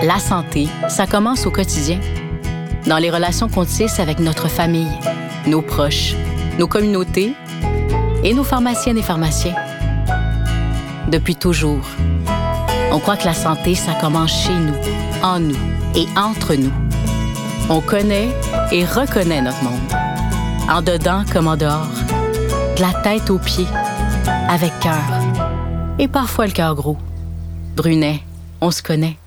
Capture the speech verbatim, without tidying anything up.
La santé, ça commence au quotidien. Dans les relations qu'on tisse avec notre famille, nos proches, nos communautés et nos pharmaciennes et pharmaciens. Depuis toujours, on croit que la santé, ça commence chez nous, en nous et entre nous. On connaît et reconnaît notre monde. En dedans comme en dehors. De la tête aux pieds. Avec cœur. Et parfois le cœur gros. Brunet, on se connaît.